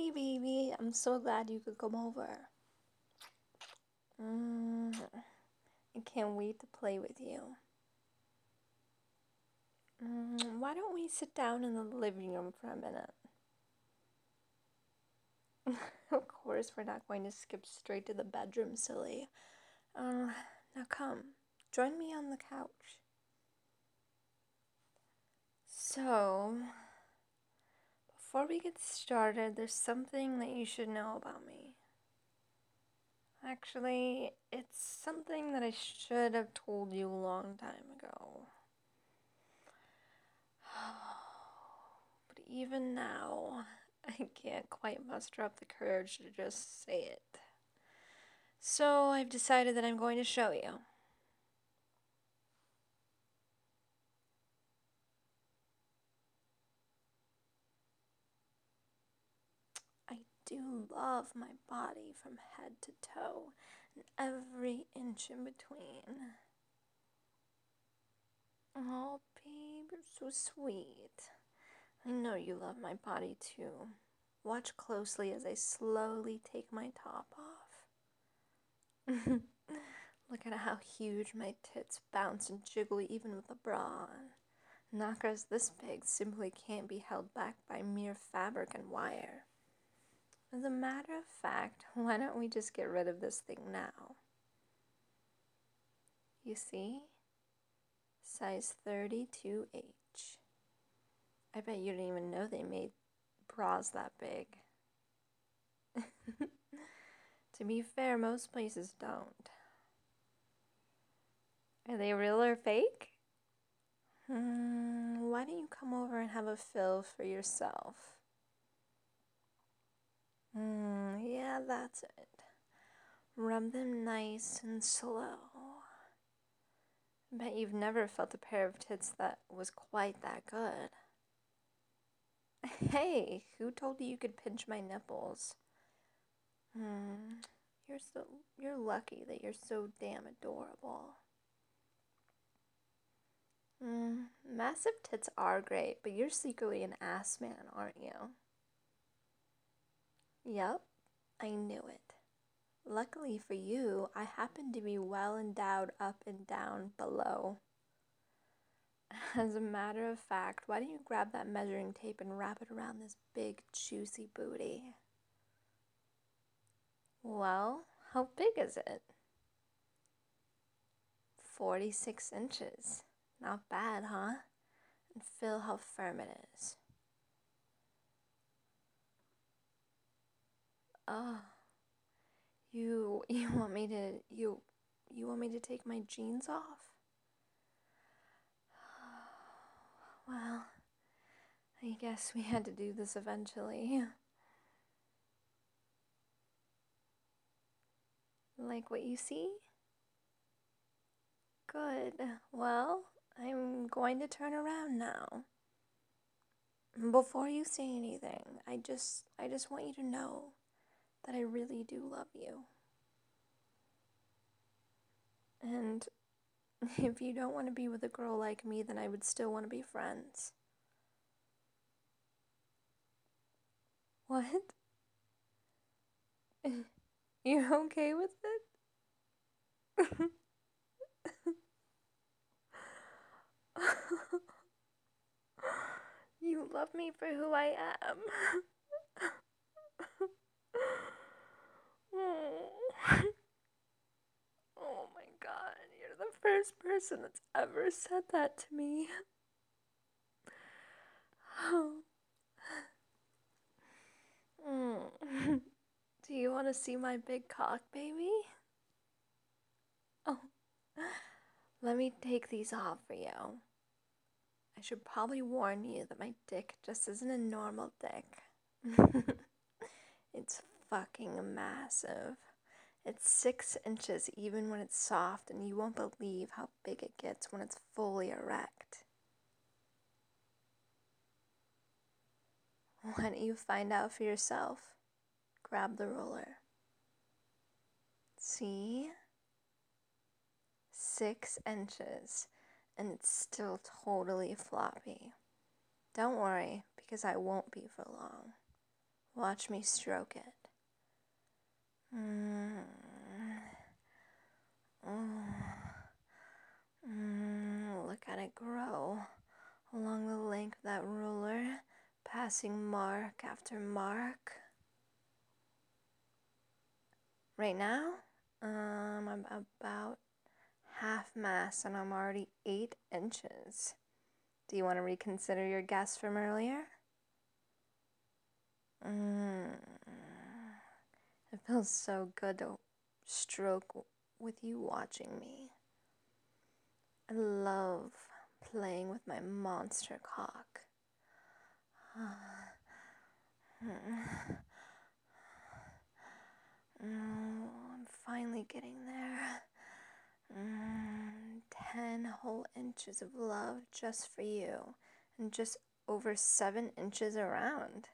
Hey, baby. I'm so glad you could come over. I can't wait to play with you. Why don't we sit down in the living room for a minute? Of course, we're not going to skip straight to the bedroom, silly. Now come, join me on the couch. So, before we get started, there's something that you should know about me. Actually, it's something that I should have told you a long time ago. But even now, I can't quite muster up the courage to just say it. So I've decided that I'm going to show you. I do love my body from head to toe and every inch in between. Oh, babe, you're so sweet. I know you love my body too. Watch closely as I slowly take my top off. Look at how huge my tits bounce and jiggle even with a bra on. Knockers this big simply can't be held back by mere fabric and wire. As a matter of fact, why don't we just get rid of this thing now? You see? Size 32H. I bet you didn't even know they made bras that big. To be fair, most places don't. Are they real or fake? Why don't you come over and have a fill for yourself? Yeah, that's it. Rub them nice and slow. Bet you've never felt a pair of tits that was quite that good. Hey, who told you could pinch my nipples? You're lucky that you're so damn adorable. Massive tits are great, but you're secretly an ass man, aren't you? Yep, I knew it. Luckily for you, I happen to be well endowed up and down below. As a matter of fact, why don't you grab that measuring tape and wrap it around this big, juicy booty? Well, how big is it? 46 inches. Not bad, huh? And feel how firm it is. Oh, you want me to you want me to take my jeans off? Well, I guess we had to do this eventually. Like what you see? Good. Well, I'm going to turn around now. Before you say anything, I just want you to know that I really do love you. And if you don't want to be with a girl like me, then I would still want to be friends. What? You're okay with it? You love me for who I am. Oh my god, you're the first person that's ever said that to me. Do you want to see my big cock, baby? Oh, let me take these off for you. I should probably warn you that my dick just isn't a normal dick. It's fucking massive. It's 6 inches even when it's soft, and you won't believe how big it gets when it's fully erect. Why don't you find out for yourself? Grab the roller. See? 6 inches, and it's still totally floppy. Don't worry, because I won't be for long. Watch me stroke it. Mm. Look at it grow along the length of that ruler, passing mark after mark. Right now, I'm about half mass and I'm already 8 inches. Do you want to reconsider your guess from earlier? It feels so good to stroke with you watching me. I love playing with my monster cock. I'm finally getting there. 10 whole inches of love just for you, and just over 7 inches around.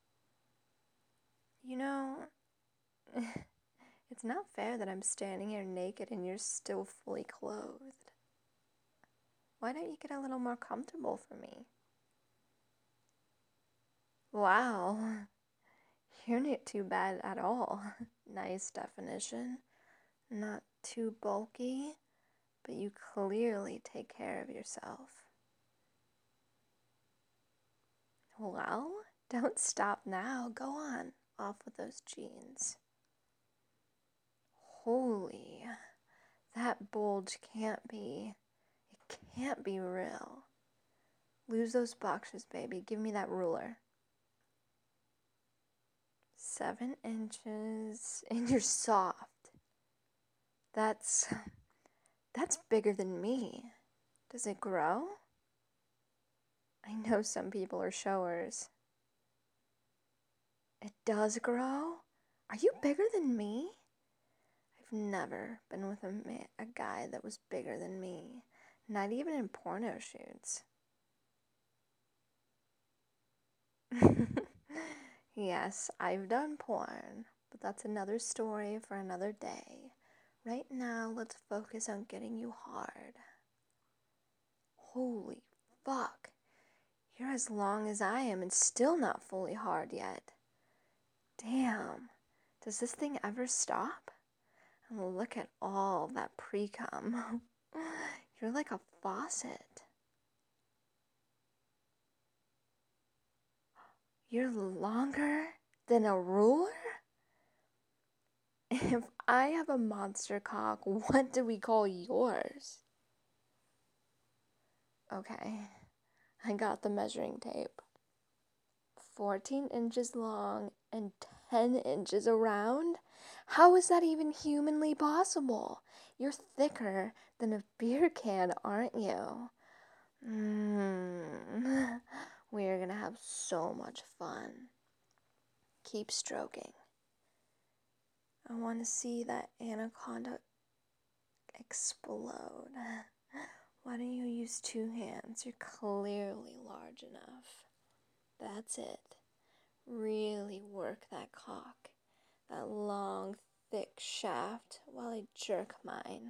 You know, it's not fair that I'm standing here naked and you're still fully clothed. Why don't you get a little more comfortable for me? Wow, you're not too bad at all. Nice definition. Not too bulky, but you clearly take care of yourself. Well, don't stop now. Go on, off with those jeans. Holy, that bulge can't be real. Lose those boxers, baby. Give me that ruler. 7 inches, and you're soft. That's bigger than me. Does it grow? I know some people are showers. It does grow? Are you bigger than me? I've never been with a guy that was bigger than me. Not even in porno shoots. Yes, I've done porn, but that's another story for another day. Right now, let's focus on getting you hard. Holy fuck. You're as long as I am and still not fully hard yet. Damn. Does this thing ever stop? And look at all that pre-cum. You're like a faucet. You're longer than a ruler? If I have a monster cock, what do we call yours? Okay, I got the measuring tape. 14 inches long and 10 inches around? How is that even humanly possible? You're thicker than a beer can, aren't you? We're gonna have so much fun. Keep stroking. I want to see that anaconda explode. Why don't you use 2 hands? You're clearly large enough. That's it. Really work that cock. That long, thick shaft while I jerk mine.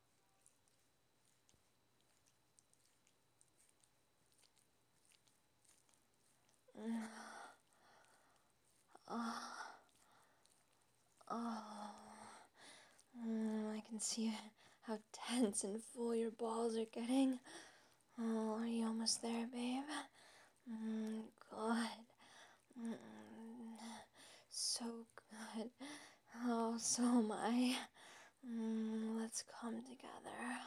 I can see how tense and full your balls are getting. Oh, are you almost there, babe? Good. So good. Oh, so am I. Let's come together.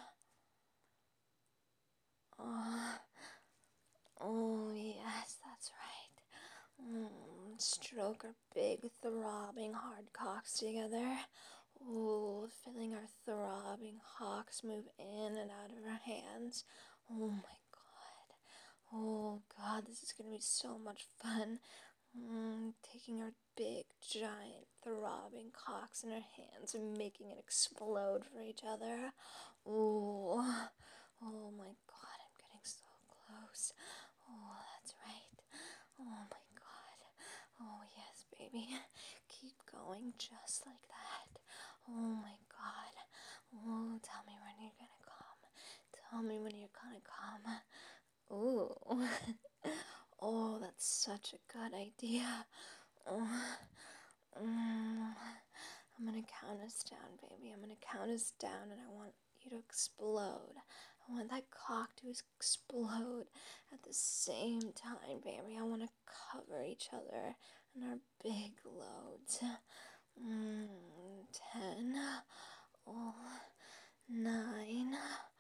Oh, yes, that's right. Stroke our big, throbbing, hard cocks together. Oh, feeling our throbbing hocks move in and out of our hands. Oh my god. Oh god, this is gonna be so much fun. Taking our big, giant, throbbing cocks in our hands and making it explode for each other. Oh, oh my god, I'm getting so close. Oh, that's right. Oh my god. Oh, yes, baby. Keep going just like that. Oh my god. Oh, tell me when you're gonna come. Tell me when you're gonna come. Ooh. Oh, that's such a good idea. I'm gonna count us down, baby. I'm gonna count us down, and I want you to explode. I want that cock to explode at the same time, baby. I want to cover each other in our big loads. 10, oh, 9,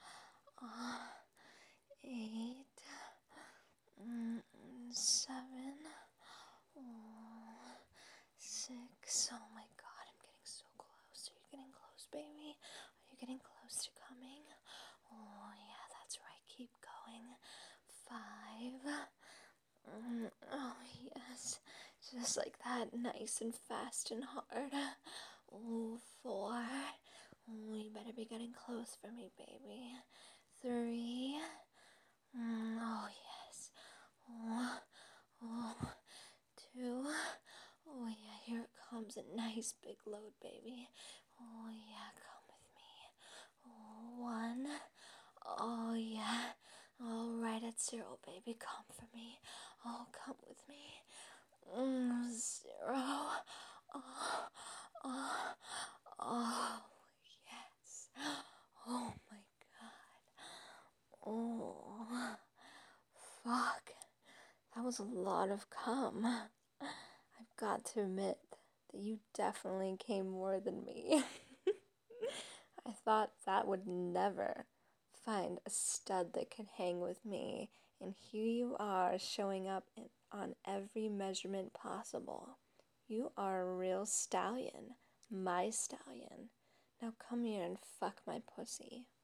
8, 7, oh, 6. Oh my god, I'm getting so close. Are you getting close, baby? Are you getting close to coming? Oh, yeah, that's right. Keep going. 5. Oh, yes. Just like that. Nice and fast and hard. Oh, 4. Oh, you better be getting close for me, baby. 3. Oh, yes. Oh, oh, 2. Oh, yeah, here it comes. A nice big load, baby. Oh, yeah, come with me. Oh, 1. Oh, yeah. All right at 0, baby. Come for me. Oh, come with me. 0. Oh, oh, oh, yes. Oh, my God. Oh, fuck. That was a lot of cum. I've got to admit that you definitely came more than me. I thought that would never find a stud that could hang with me, and here you are showing up on every measurement possible. You are a real stallion, my stallion. Now come here and fuck my pussy.